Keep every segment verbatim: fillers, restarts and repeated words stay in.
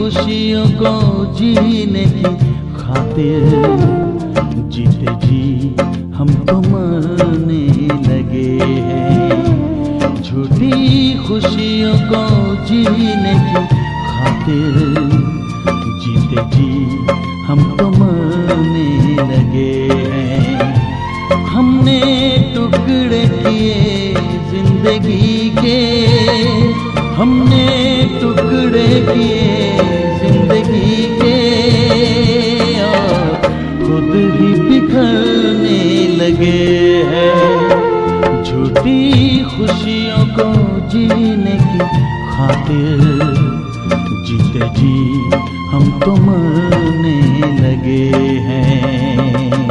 खुशियों को जीने की खातिर जीते जी हम तो मरने लगे हैं। झूठी खुशियों को जीने की खातिर जीते जी हम तो मरने लगे हैं। हमने टुकड़े किए जिंदगी के, हमने टुकड़े किए जिंदगी के और खुद ही बिखरने लगे हैं। झूठी खुशियों को जीने की खातिर जीते जी हम तो मरने लगे हैं।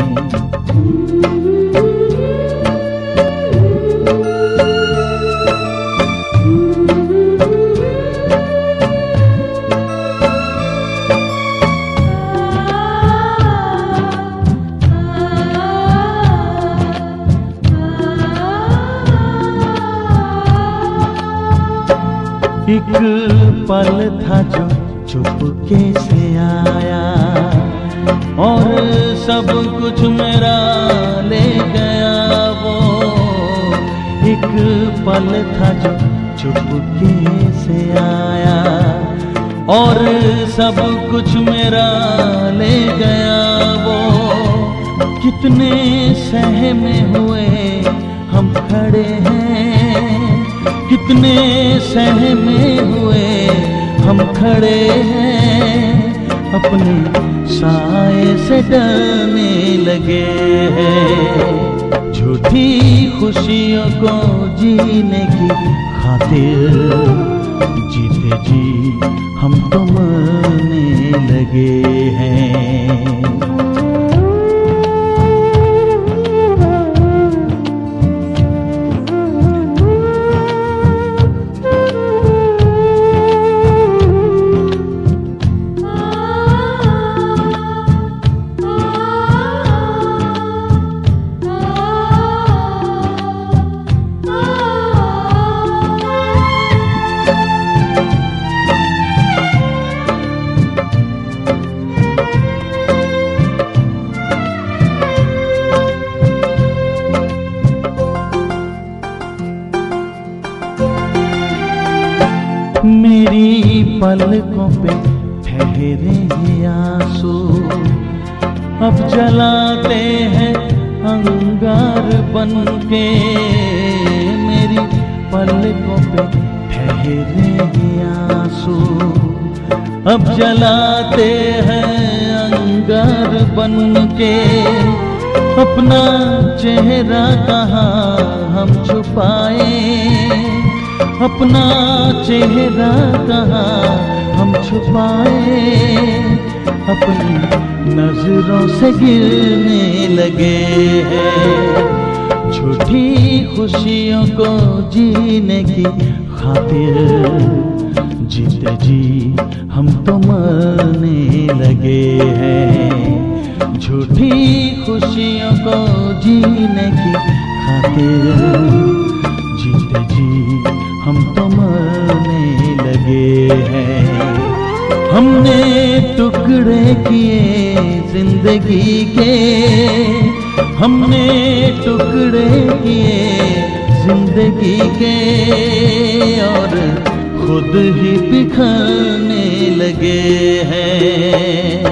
एक पल था जो चुपके से आया और सब कुछ मेरा ले गया वो। एक पल था जो चुपके से आया और सब कुछ मेरा ले गया वो। कितने सहमे हुए हम खड़े हैं, कितने सहमे हुए हम खड़े हैं, अपने साए से डरने लगे हैं। झूठी खुशियों को जीने की खातिर जीते जी हम तो मरने लगे हैं। मेरी पलकों पे ठहरे हैं आंसू, अब जलाते हैं अंगार बनके। मेरी पलकों पे ठहरे हैं आंसू, अब जलाते हैं अंगार बनके। अपना चेहरा कहाँ हम छुपाए, अपना चेहरा कहाँ हम छुपाए, अपनी नजरों से गिरने लगे हैं। झूठी खुशियों को जीने की खातिर जीते जी हम तो मरने लगे हैं। झूठी खुशियों को जीने की खातिर जीते जी हम तो मरने लगे हैं। हमने टुकड़े किए जिंदगी के, हमने टुकड़े किए जिंदगी के और खुद ही बिखरने लगे हैं।